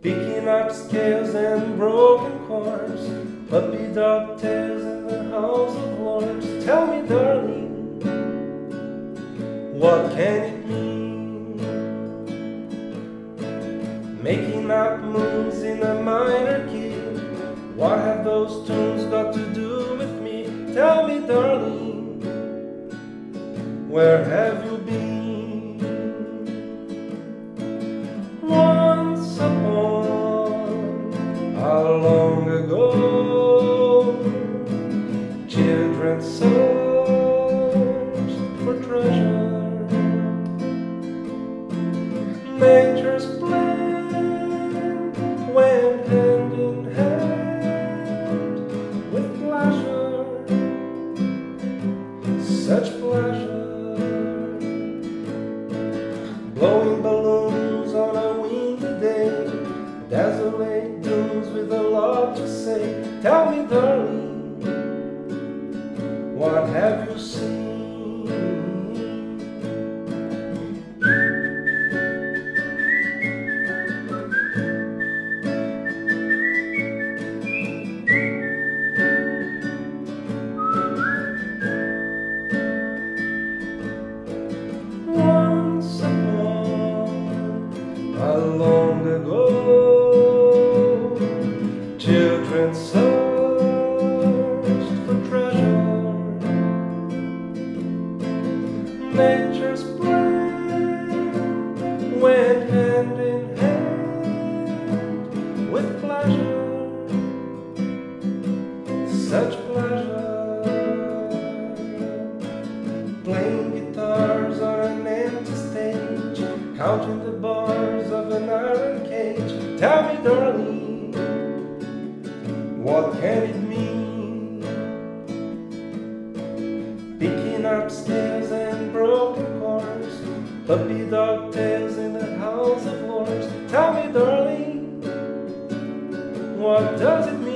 picking up scales and broken cords, puppy dog tails in the house of lords. Tell me, darling, what can it mean? Making up moons in a minor key, what have those tunes got to do with me? Tell me, darling, where have you been? Once upon a long ago, children searched for treasure. Nature's plan went hand in hand with pleasure, such pleasure. Blowing balloons on a windy day, desolate dunes with a lot to say. Tell me, darling, what have you seen? Once upon long ago, children searched for treasure. Nature's plan went hand in hand with pleasure, such pleasure. Playing guitars on an empty stage, counting the bars of an iron cage. Tell me, darling, what can it mean? Picking up scales and broken chords, puppy dog tails in the house of lords. Tell me, darling, what does it mean?